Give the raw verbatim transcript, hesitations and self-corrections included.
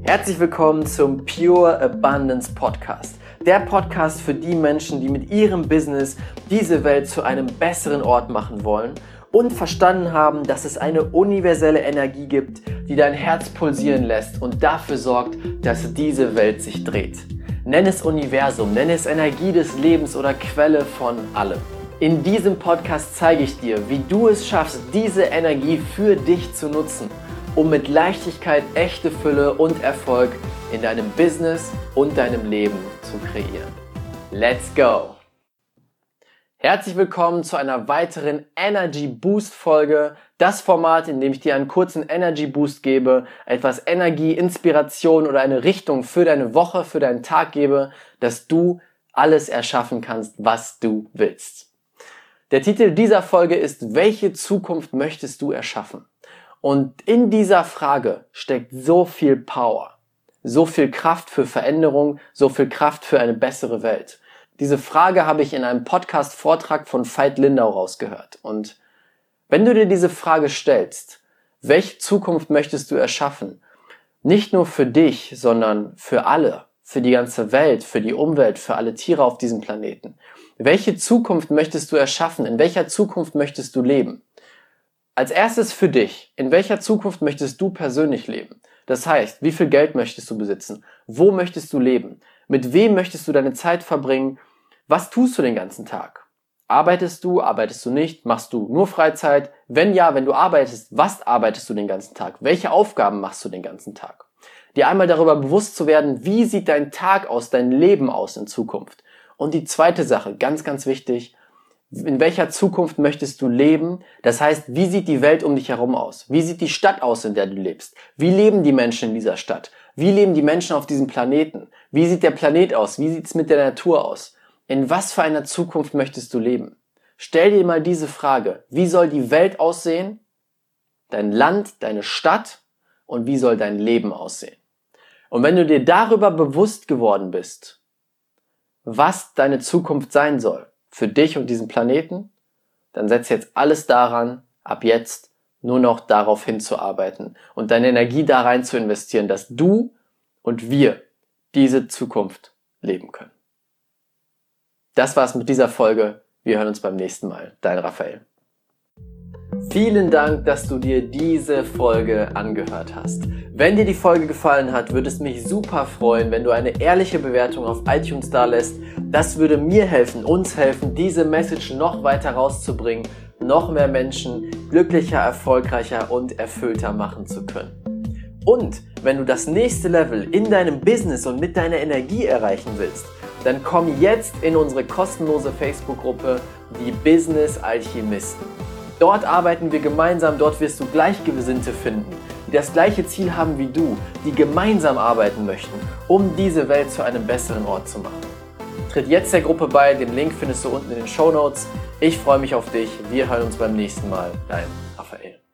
Herzlich willkommen zum Pure Abundance Podcast. Der Podcast für die Menschen, die mit ihrem Business diese Welt zu einem besseren Ort machen wollen und verstanden haben, dass es eine universelle Energie gibt, die dein Herz pulsieren lässt und dafür sorgt, dass diese Welt sich dreht. Nenn es Universum, nenn es Energie des Lebens oder Quelle von allem. In diesem Podcast zeige ich dir, wie du es schaffst, diese Energie für dich zu nutzen, um mit Leichtigkeit echte Fülle und Erfolg in deinem Business und deinem Leben zu kreieren. Let's go! Herzlich willkommen zu einer weiteren Energy Boost Folge. Das Format, in dem ich dir einen kurzen Energy Boost gebe, etwas Energie, Inspiration oder eine Richtung für deine Woche, für deinen Tag gebe, dass du alles erschaffen kannst, was du willst. Der Titel dieser Folge ist: Welche Zukunft möchtest du erschaffen? Und in dieser Frage steckt so viel Power, so viel Kraft für Veränderung, so viel Kraft für eine bessere Welt. Diese Frage habe ich in einem Podcast-Vortrag von Veit Lindau rausgehört. Und wenn du dir diese Frage stellst, welche Zukunft möchtest du erschaffen? Nicht nur für dich, sondern für alle, für die ganze Welt, für die Umwelt, für alle Tiere auf diesem Planeten. Welche Zukunft möchtest du erschaffen? In welcher Zukunft möchtest du leben? Als erstes für dich. In welcher Zukunft möchtest du persönlich leben? Das heißt, wie viel Geld möchtest du besitzen? Wo möchtest du leben? Mit wem möchtest du deine Zeit verbringen? Was tust du den ganzen Tag? Arbeitest du? Arbeitest du nicht? Machst du nur Freizeit? Wenn ja, wenn du arbeitest, was arbeitest du den ganzen Tag? Welche Aufgaben machst du den ganzen Tag? Dir einmal darüber bewusst zu werden, wie sieht dein Tag aus, dein Leben aus in Zukunft? Und die zweite Sache, ganz, ganz wichtig: In welcher Zukunft möchtest du leben? Das heißt, wie sieht die Welt um dich herum aus? Wie sieht die Stadt aus, in der du lebst? Wie leben die Menschen in dieser Stadt? Wie leben die Menschen auf diesem Planeten? Wie sieht der Planet aus? Wie sieht es mit der Natur aus? In was für einer Zukunft möchtest du leben? Stell dir mal diese Frage: Wie soll die Welt aussehen? Dein Land, deine Stadt? Und wie soll dein Leben aussehen? Und wenn du dir darüber bewusst geworden bist, was deine Zukunft sein soll, für dich und diesen Planeten, dann setz jetzt alles daran, ab jetzt nur noch darauf hinzuarbeiten und deine Energie da rein zu investieren, dass du und wir diese Zukunft leben können. Das war's mit dieser Folge. Wir hören uns beim nächsten Mal. Dein Raphael. Vielen Dank, dass du dir diese Folge angehört hast. Wenn dir die Folge gefallen hat, würde es mich super freuen, wenn du eine ehrliche Bewertung auf iTunes dalässt. Das würde mir helfen, uns helfen, diese Message noch weiter rauszubringen, noch mehr Menschen glücklicher, erfolgreicher und erfüllter machen zu können. Und wenn du das nächste Level in deinem Business und mit deiner Energie erreichen willst, dann komm jetzt in unsere kostenlose Facebook-Gruppe, die Business Alchemisten. Dort arbeiten wir gemeinsam, dort wirst du Gleichgesinnte finden, die das gleiche Ziel haben wie du, die gemeinsam arbeiten möchten, um diese Welt zu einem besseren Ort zu machen. Tritt jetzt der Gruppe bei, den Link findest du unten in den Shownotes. Ich freue mich auf dich, wir hören uns beim nächsten Mal. Dein Raphael.